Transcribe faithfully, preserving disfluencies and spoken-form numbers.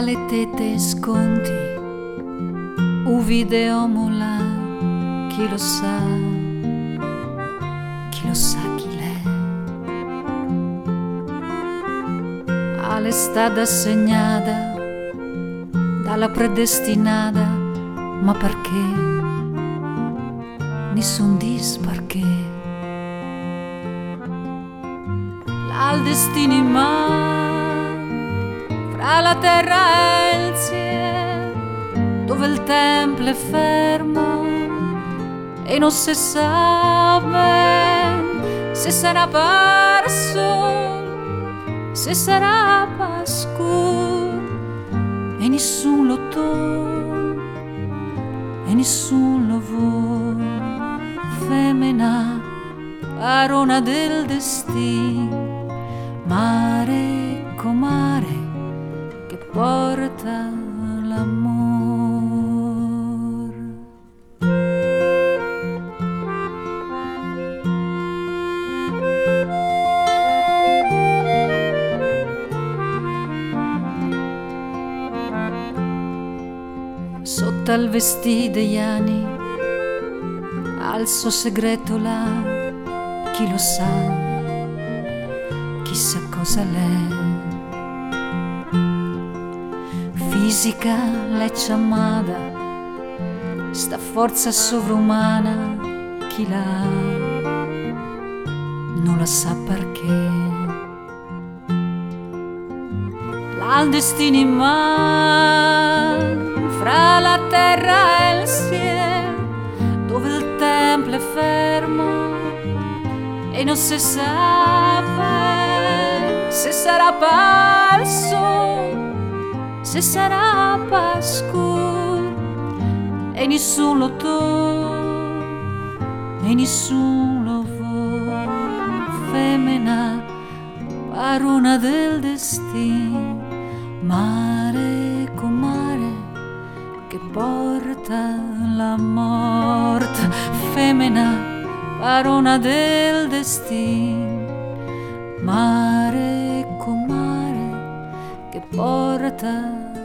le tette sconti, un video mola, chi lo sa, chi lo sa chi l'è. All'estate assegnata dalla predestinata, ma perché? Nessun dis perché. Al destino in man, fra la terra e il cielo, dove il tempo è fermo e non si sa ben se sarà perso, se sarà pascur, e nessun lo tocca e nessun lo vuole. Femmina, parona del destino, mare comare che porta l'amor. Sotto al vestito degli anni, al suo segreto là, chi lo sa, chissà cosa l'è. Fisica l'è chiamata, sta forza sovrumana, chi l'ha non la sa perché. L'al destino in man, fra la terra e il cielo, dove il tempo è fermo e non si sa se sarà perso, se sarà pascur, e nessuno lo tocca e nessuno lo vuole. Femmina, parona del destino, mare comare che porta la morte. Femmina, parona del destino, mare comare che porta